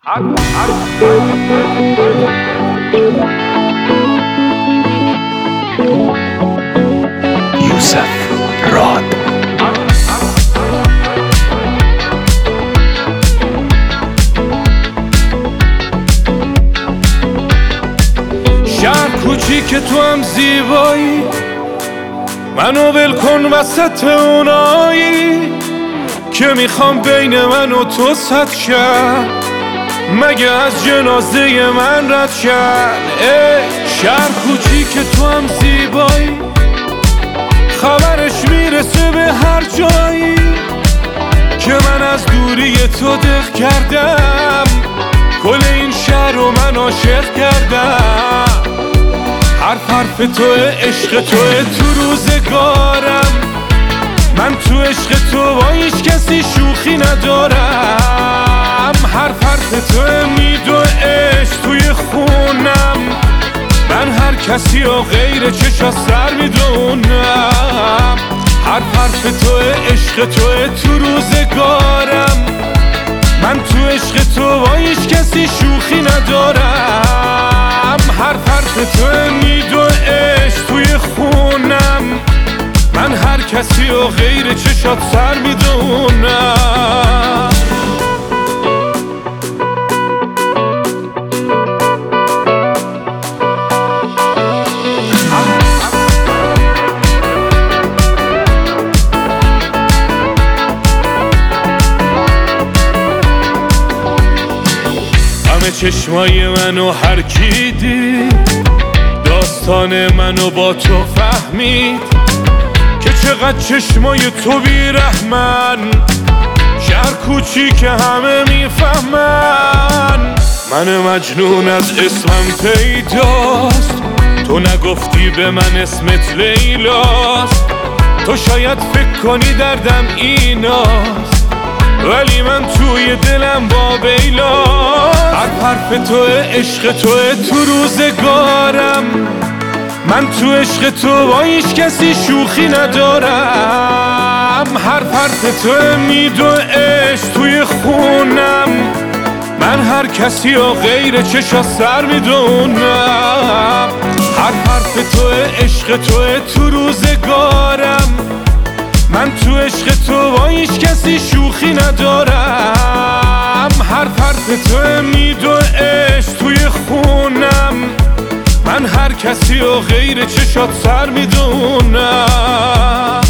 یوسف راد. شهر کوچیک تو هم زیبایی، منو ول کن وسط اونایی که میخوام بین من و تو صد شن، مگه از جنازه من رد شن. شهر کوچیک تو هم زیبایی، خبرش میرسه به هر جایی که من از دوری تو دق کردم، کل این شهر رو من عاشق کردم. حرف توه، عشق توه تو روزگارم، من تو عشق تو با هیچ کسی شوخی ندارم. حرف توه، مید و عشق توی خونم، من هر کسی و غیر چشا سر میدونم. حرف توه، عشق توه تو روزگارم، من تو عشق تو با هیچ کسی شوخی ندارم. حرف توه، مید و عشق توی خونم، من هر کسی و غیر چشات سر میدونم. همه چشمای منو هر کی دید، داستان منو با تو فهمید که چقدر چشمای تو بیرحمن. شهر کوچیک همه میفهمن، من مجنون از اسمم پیداست، تو نگفتی به من اسمت لیلاست. تو شاید فکر کنی دردم ایناست، ولی من توی دلم با بیلاست. حرف توه، عشق توه تو روزگارم، من تو عشق تو با هیچ کسی شوخی ندارم. حرف توه، مید و عشق توی خونم، من هر کسی و غیر چشا سر میدونم. حرف توه، عشق توه تو روزگارم، من تو عشق تو با هیچ کسی شوخی ندارم. حرف توه، مید و عشق توی خونم، من هر کسی و غیر چشات سر میدونم.